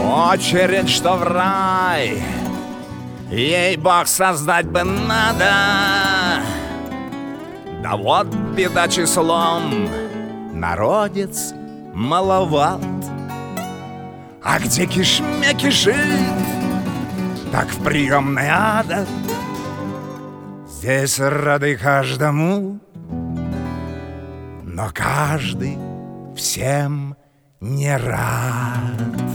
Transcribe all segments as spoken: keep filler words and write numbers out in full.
очередь, что в рай. Ей Бог создать бы надо. Да вот беда числом, народец маловат. А где кишмя кишит, так в приемной ада. Здесь рады каждому, но каждый всем не рад.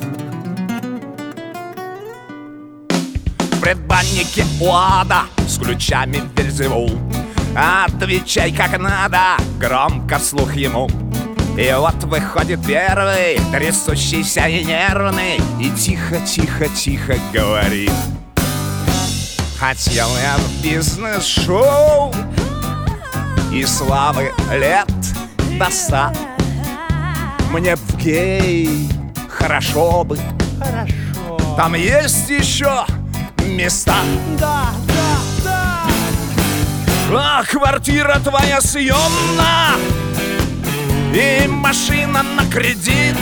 В предбаннике у ада с ключами Вельзевул. Отвечай как надо, громко вслух ему. И вот выходит первый, трясущийся и нервный, и тихо-тихо-тихо говорит: хотел я в бизнес-шоу и славы лет до ста. Мне в гей хорошо бы, хорошо. Там есть еще места. Да, да, да. А квартира твоя съемна и машина на кредит.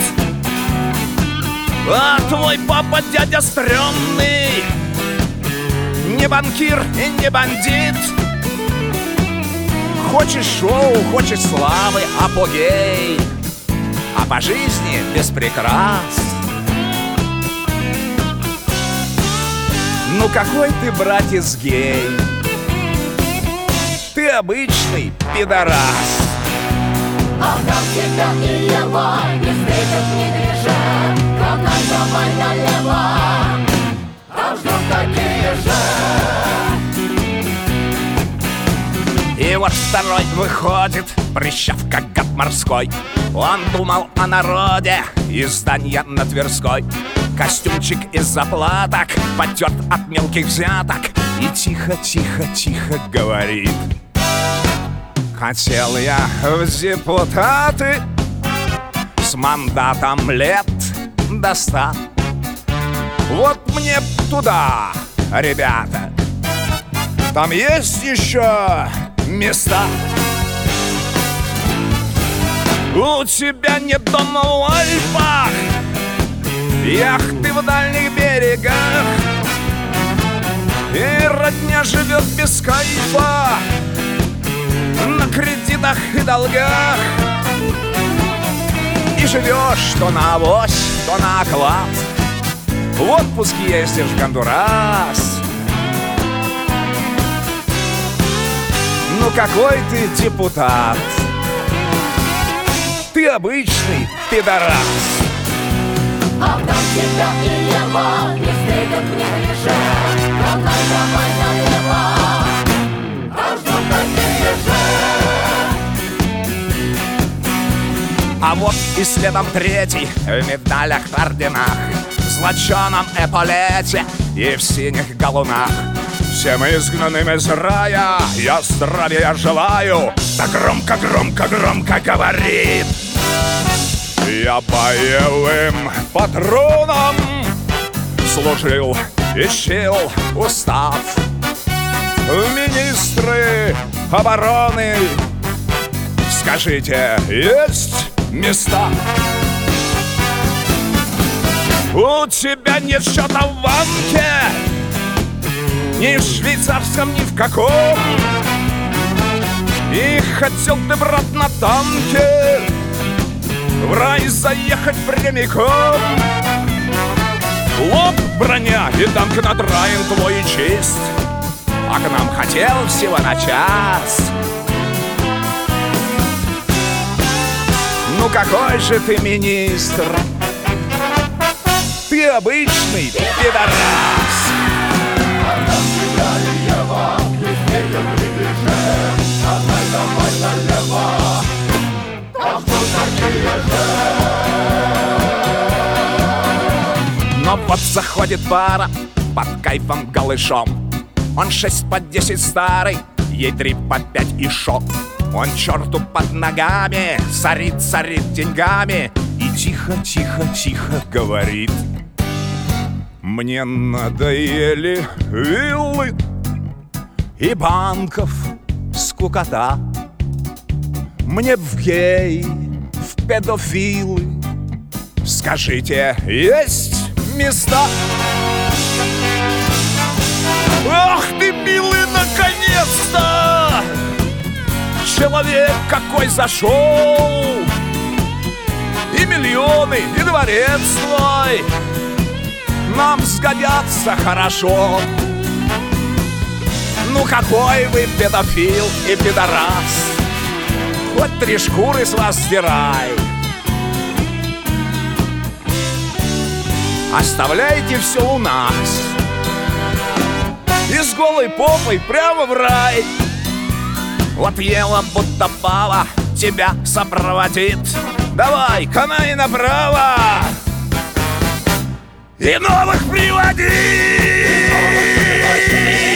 А твой папа дядя стрёмный, не банкир и не бандит. Хочешь шоу, хочешь славы, апогей, а по жизни без прикрас. Ну какой ты, братец, гей? Ты обычный пидорас. А как тебя и его не встретят в неглиже, как давай налево, там ждут такие же. И вот второй выходит, прыщав как гад морской. Он думал о народе, издание на Тверской. Костюмчик из заплаток потерт от мелких взяток, и тихо-тихо-тихо говорит: хотел я в депутаты с мандатом лет до ста. Вот мне туда, ребята, там есть еще места. У тебя нет дома в Альпах, яхты в дальних берегах, и родня живет без кайфа на кредитах и долгах. И живешь то на авось, то на оклад, в отпуск ездишь в Гондурас. Ну какой ты депутат? Ты обычный пидорас. А там тебя и его не встретят в неглиже, как давай налево, там ждут такие же. А вот и следом третий в медалях, орденах, в золоченом эполете и в синих галунах. Всем изгнанным из рая я здравия желаю. Да громко-громко-громко говорит: я боевым патроном служил и чил устав в министры обороны. Скажите, есть места? У тебя нет счета в банке, ни в швейцарском, ни в каком. И хотел ты, брат, на танке в рай заехать прямиком. Лоб, броня и танк надраен твой честь, а к нам хотел всего на час. Ну какой же ты министр? Ты обычный пидорас. Но вот заходит пара под кайфом голышом. Он шесть под десять старый, ей три по пять и шок. Он черту под ногами сорит, сорит деньгами и тихо-тихо-тихо говорит: мне надоели виллы и банков скукота. Мне в гей, в педофилы, скажите, есть места. Ах ты, милый, наконец-то! Человек какой зашел! И миллионы, и дворец твой нам сгодятся хорошо. Ну какой вы педофил и пидорас, хоть три шкуры с вас сдирай. Оставляйте все у нас и с голой попой прямо в рай. Вот ела будто пава тебя сопроводит. Давай, канай направо и новых приводи.